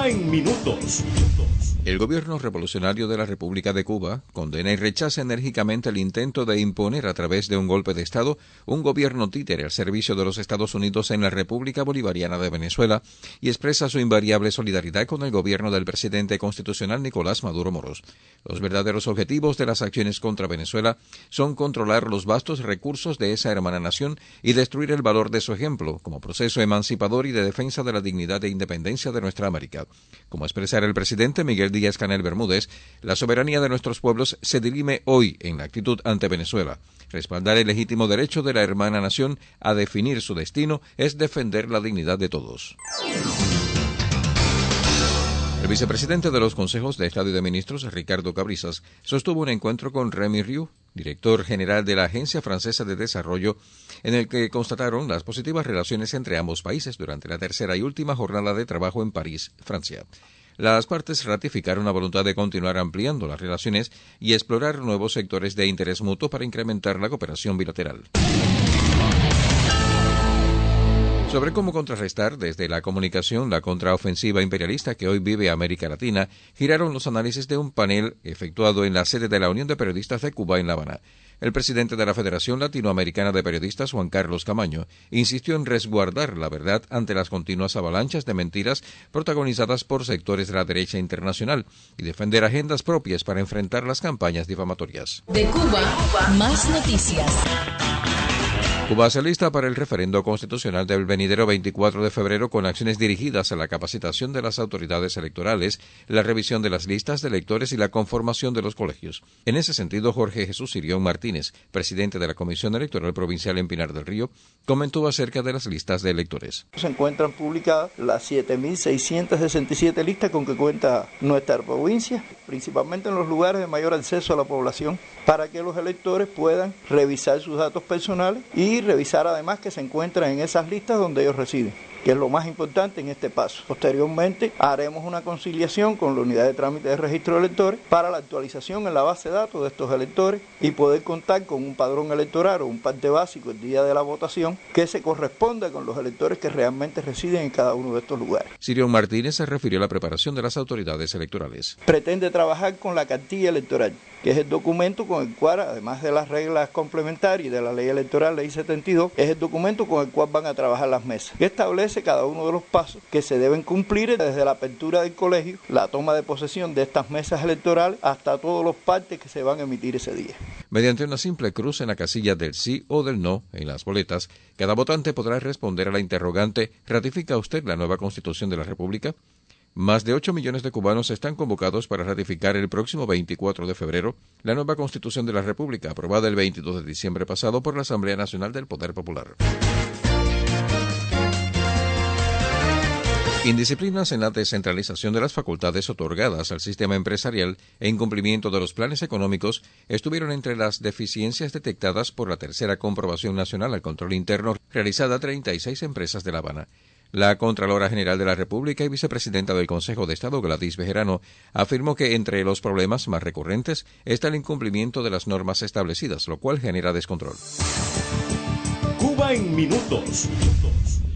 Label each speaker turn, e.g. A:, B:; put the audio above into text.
A: Cuba en minutos.
B: El gobierno revolucionario de la República de Cuba condena y rechaza enérgicamente el intento de imponer a través de un golpe de Estado un gobierno títere al servicio de los Estados Unidos en la República Bolivariana de Venezuela y expresa su invariable solidaridad con el gobierno del presidente constitucional Nicolás Maduro Moros. Los verdaderos objetivos de las acciones contra Venezuela son controlar los vastos recursos de esa hermana nación y destruir el valor de su ejemplo como proceso emancipador y de defensa de la dignidad e independencia de nuestra América. Como expresara el presidente Miguel Díaz-Canel Bermúdez, la soberanía de nuestros pueblos se dirime hoy en la actitud ante Venezuela. Respaldar el legítimo derecho de la hermana nación a definir su destino es defender la dignidad de todos. El vicepresidente de los Consejos de Estado y de Ministros, Ricardo Cabrizas, sostuvo un encuentro con Rémy Riou, director general de la Agencia Francesa de Desarrollo, en el que constataron las positivas relaciones entre ambos países durante la tercera y última jornada de trabajo en París, Francia. Las partes ratificaron la voluntad de continuar ampliando las relaciones y explorar nuevos sectores de interés mutuo para incrementar la cooperación bilateral. Sobre cómo contrarrestar desde la comunicación la contraofensiva imperialista que hoy vive América Latina, giraron los análisis de un panel efectuado en la sede de la Unión de Periodistas de Cuba en La Habana. El presidente de la Federación Latinoamericana de Periodistas, Juan Carlos Camaño, insistió en resguardar la verdad ante las continuas avalanchas de mentiras protagonizadas por sectores de la derecha internacional y defender agendas propias para enfrentar las campañas difamatorias.
C: De Cuba, más noticias.
B: Cuba se alista para el referendo constitucional del venidero 24 de febrero con acciones dirigidas a la capacitación de las autoridades electorales, la revisión de las listas de electores y la conformación de los colegios. En ese sentido, Jorge Jesús Sirión Martínez, presidente de la Comisión Electoral Provincial en Pinar del Río, comentó acerca de las listas de electores.
D: Se encuentran publicadas las 7.667 listas con que cuenta nuestra provincia, principalmente en los lugares de mayor acceso a la población, para que los electores puedan revisar sus datos personales y revisar además que se encuentran en esas listas donde ellos residen, que es lo más importante en este paso. Posteriormente haremos una conciliación con la unidad de trámite de registro de electores para la actualización en la base de datos de estos electores y poder contar con un padrón electoral o un parte básico el día de la votación que se corresponda con los electores que realmente residen en cada uno de estos lugares.
B: Sirión Martínez se refirió a la preparación de las autoridades electorales.
D: Pretende trabajar con la cartilla electoral, que es el documento con el cual, además de las reglas complementarias y de la ley electoral, ley 72, es el documento con el cual van a trabajar las mesas, que establece cada uno de los pasos que se deben cumplir desde la apertura del colegio, la toma de posesión de estas mesas electorales, hasta todos los partes que se van a emitir ese día.
B: Mediante una simple cruz en la casilla del sí o del no en las boletas, cada votante podrá responder a la interrogante ¿ratifica usted la nueva Constitución de la República? Más de 8 millones de cubanos están convocados para ratificar el próximo 24 de febrero la nueva Constitución de la República, aprobada el 22 de diciembre pasado por la Asamblea Nacional del Poder Popular. Indisciplinas en la descentralización de las facultades otorgadas al sistema empresarial e incumplimiento de los planes económicos estuvieron entre las deficiencias detectadas por la tercera comprobación nacional al control interno realizada a 36 empresas de La Habana. La Contralora General de la República y vicepresidenta del Consejo de Estado, Gladys Bejerano, afirmó que entre los problemas más recurrentes está el incumplimiento de las normas establecidas, lo cual genera descontrol.
A: Cuba en minutos.